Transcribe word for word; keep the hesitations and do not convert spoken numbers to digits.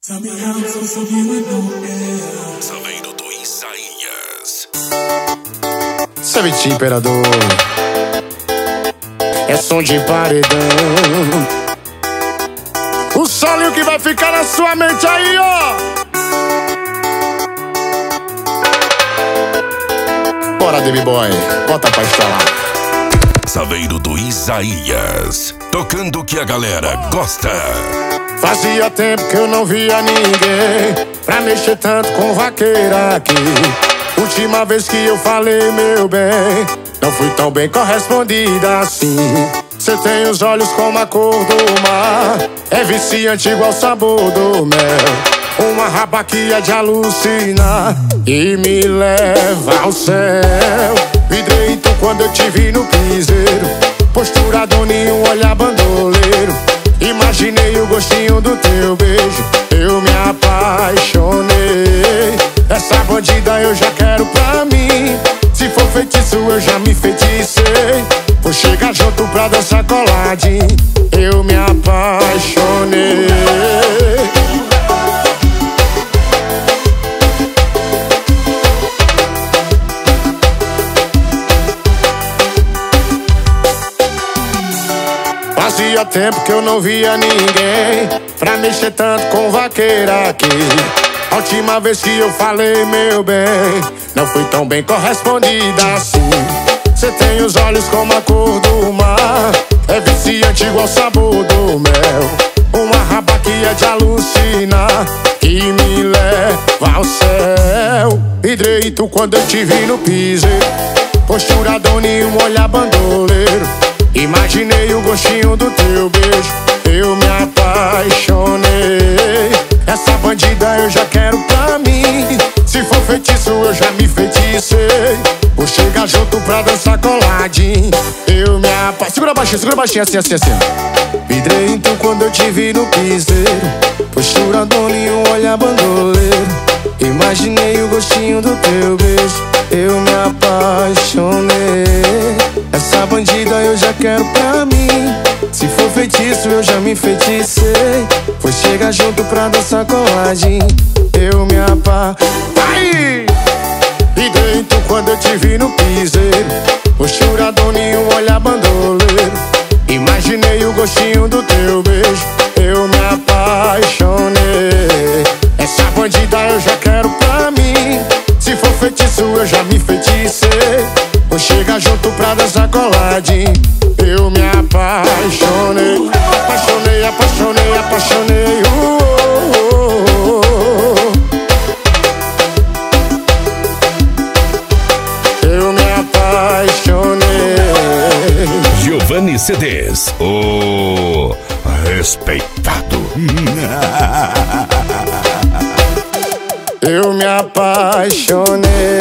Saveiro do Isaías. Savete Imperador. É som de paredão. O solinho que vai ficar na sua mente aí, ó. Bora, Baby Boy, bota pra instalar. Saveiro do Isaías, tocando o que a galera gosta. Fazia tempo que eu não via ninguém pra mexer tanto com vaqueira aqui. Última vez que eu falei, meu bem, não fui tão bem correspondida assim. Cê tem os olhos como a cor do mar, é viciante igual o sabor do mel. Uma raba que é de alucinar e me leva ao céu. Vidrei então quando eu te vi no piseiro, postura doninho, olhar bandoleiro. Imaginei o gostinho do teu beijo, eu me apaixonei. Essa bandida eu já quero pra mim, se for feitiço eu já me feticei. Vou chegar junto pra dançar coladinho, eu me apaixonei. Fazia tempo que eu não via ninguém pra mexer tanto com vaqueira aqui. A última vez que eu falei, meu bem, não fui tão bem correspondida assim. Cê tem os olhos como a cor do mar, é viciante igual o sabor do mel. Uma raba que é de alucinar e me leva ao céu. Vidrei tu quando eu te vi no piseiro, postura doninho, um olhar bandoleiro. Imaginei o gostinho do teu beijo, eu me apaixonei. Essa bandida eu já quero pra mim, se for feitiço eu já me feticei. Vou chegar junto pra dançar coladinho, eu me apaixonei. Segura baixinho, segura baixinho, assim, assim, assim. Vidrei então quando eu te vi no piseiro, postura doninho, olhar bandoleiro. Imaginei o gostinho do teu beijo, eu me apaixonei. Essa bandida eu já quero pra mim, se for feitiço eu já me feticei. Vou chegar junto pra dançar coladinho, eu me apaixonei. E dentro quando eu te vi no piseiro, postura doninho, olhar bandoleiro. Imaginei o gostinho do teu beijo, eu me apaixonei. Essa bandida eu já quero pra mim, se for feitiço eu já me feticei. Vou chegar junto pra dançar coladinho, eu me apaixonei. Apaixonei, apaixonei, apaixonei, uh, uh, uh, uh. Eu me apaixonei. Giovanni C Ds, o respeitado. Eu me apaixonei.